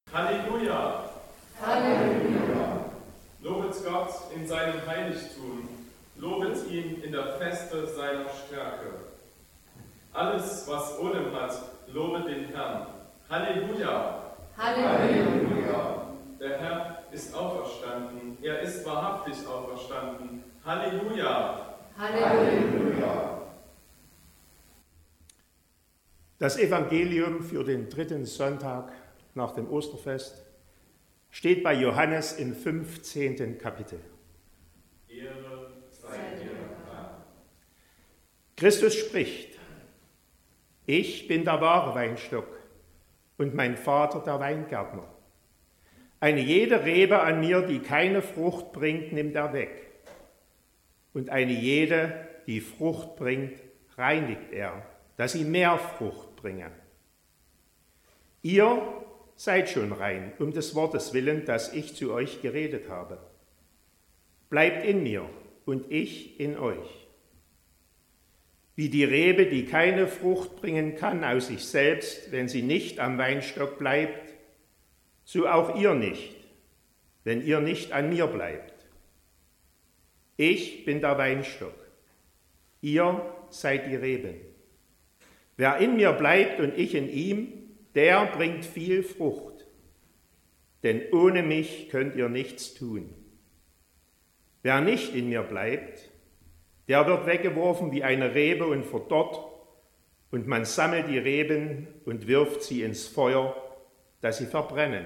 Halleluja! Halleluja! Lobet Gott in seinem Heiligtum, lobet ihn in der Feste seiner Stärke. Alles, was Odem hat, lobet den Herrn. Halleluja! Halleluja! Der Herr ist auferstanden, er ist wahrhaftig auferstanden. Halleluja! Halleluja! Das Evangelium für den 3. Sonntag nach dem Osterfest steht bei Johannes im 15. Kapitel. Ehre sei dir, Herr. Christus spricht: Ich bin der wahre Weinstock und mein Vater der Weingärtner. Eine jede Rebe an mir, die keine Frucht bringt, nimmt er weg. Und eine jede, die Frucht bringt, reinigt er, dass sie mehr Frucht bringe. Ihr seid schon rein, um des Wortes willen, das ich zu euch geredet habe. Bleibt in mir und ich in euch. Wie die Rebe, die keine Frucht bringen kann aus sich selbst, wenn sie nicht am Weinstock bleibt, so auch ihr nicht, wenn ihr nicht an mir bleibt. Ich bin der Weinstock, ihr seid die Reben. Wer in mir bleibt und ich in ihm, der bringt viel Frucht, denn ohne mich könnt ihr nichts tun. Wer nicht in mir bleibt, der wird weggeworfen wie eine Rebe und verdorrt, und man sammelt die Reben und wirft sie ins Feuer, dass sie verbrennen.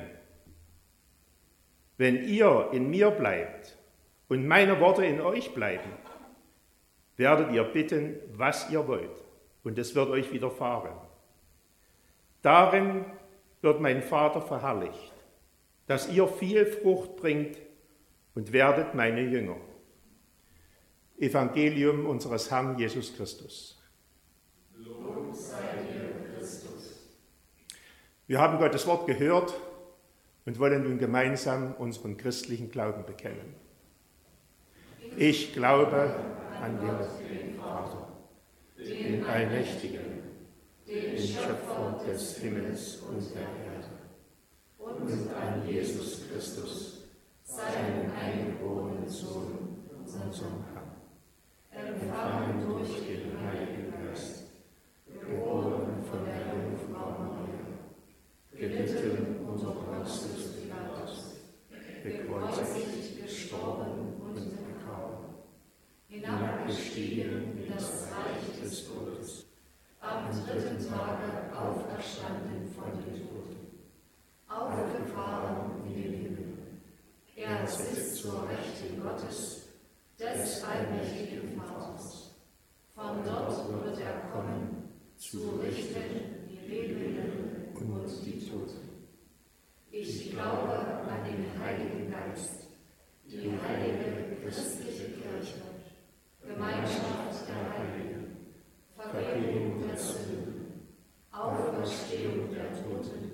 Wenn ihr in mir bleibt und meine Worte in euch bleiben, werdet ihr bitten, was ihr wollt, und es wird euch widerfahren. Darin wird mein Vater verherrlicht, dass ihr viel Frucht bringt und werdet meine Jünger. Evangelium unseres Herrn Jesus Christus. Lob sei dir, Christus. Wir haben Gottes Wort gehört und wollen nun gemeinsam unseren christlichen Glauben bekennen. Ich glaube an den Vater, den Allmächtigen, den Schöpfer des Himmels und der Erde, und an Jesus Christus, seinen eingeborenen Sohn, unseren Herrn, empfangen durch den Heiligen Geist, geboren von der Jungfrau Maria, gelitten unter Pontius Pilatus, gekreuzigt, gestorben und begraben, hinabgestiegen in das Reich des Todes, am 3. Tage auferstanden von den Toten, aufgefahren in den Himmel. Er sitzt zur Rechten Gottes, des allmächtigen Vaters. Von dort wird er kommen, zu richten die Lebenden und die Toten. Ich glaube an den Heiligen Geist, die heilige christliche Kirche, Gemeinschaft der Heiligen, Vergebung der Sünden, Auferstehung der Toten